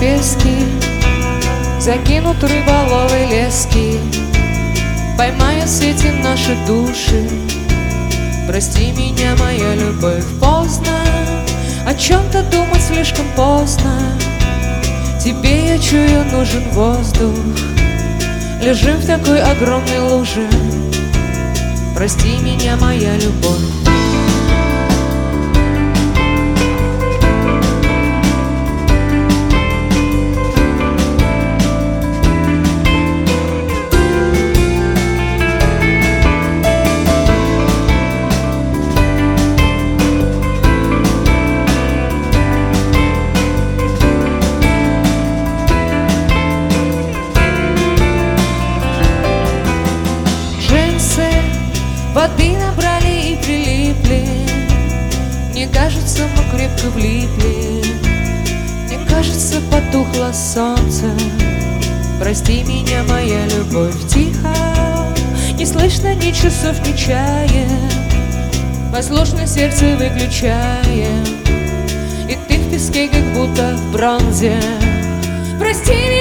пески, закинут рыболовы лески, поймая сети наши души. Прости меня, моя любовь, поздно о чем-то думать слишком поздно. Тебе, я чую, нужен воздух. Лежим в такой огромной луже. Прости меня, моя любовь. Воды набрали и прилипли. Мне кажется, мы крепко влипли. Мне кажется, потухло солнце. Прости меня, моя любовь, тихо. Не слышно ни часов, ни чая. Послушно сердце выключаем, и ты в песке, как будто в бронзе. Прости